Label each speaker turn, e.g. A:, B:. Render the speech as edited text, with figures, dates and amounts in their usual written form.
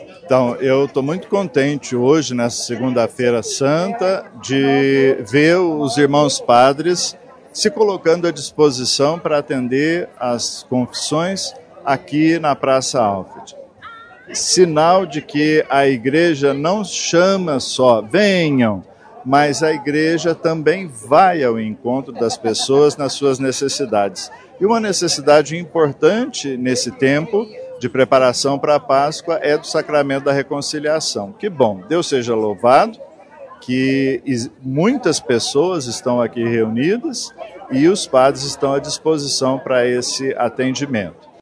A: Então, eu estou muito contente hoje, nessa Segunda-feira Santa, de ver os irmãos padres se colocando à disposição para atender as confissões aqui na Praça Alfred. Sinal de que a igreja não chama só, venham, mas a igreja também vai ao encontro das pessoas nas suas necessidades. E uma necessidade importante nesse tempo de preparação para a Páscoa é do sacramento da reconciliação. Que bom, Deus seja louvado, que muitas pessoas estão aqui reunidas e os padres estão à disposição para esse atendimento.